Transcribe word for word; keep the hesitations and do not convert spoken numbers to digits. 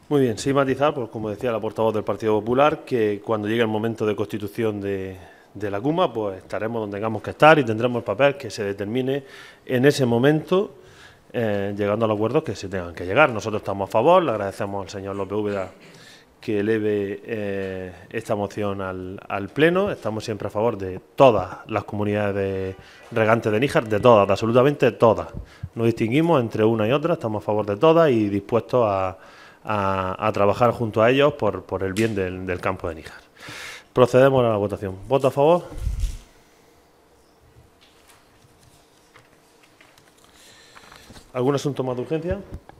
Muy bien, sí matizar, pues como decía la portavoz del Partido Popular, que cuando llegue el momento de constitución de, de la CUMA, pues estaremos donde tengamos que estar y tendremos el papel que se determine en ese momento, eh, llegando a los acuerdos que se tengan que llegar. Nosotros estamos a favor, le agradecemos al señor López Úbeda que eleve eh, esta moción al, al Pleno. Estamos siempre a favor de todas las comunidades de regantes de Níjar, de todas, de absolutamente todas. No distinguimos entre una y otra, estamos a favor de todas y dispuestos a, a, a trabajar junto a ellos por, por el bien del, del campo de Níjar. Procedemos a la votación. ¿Voto a favor? ¿Algún asunto más de urgencia?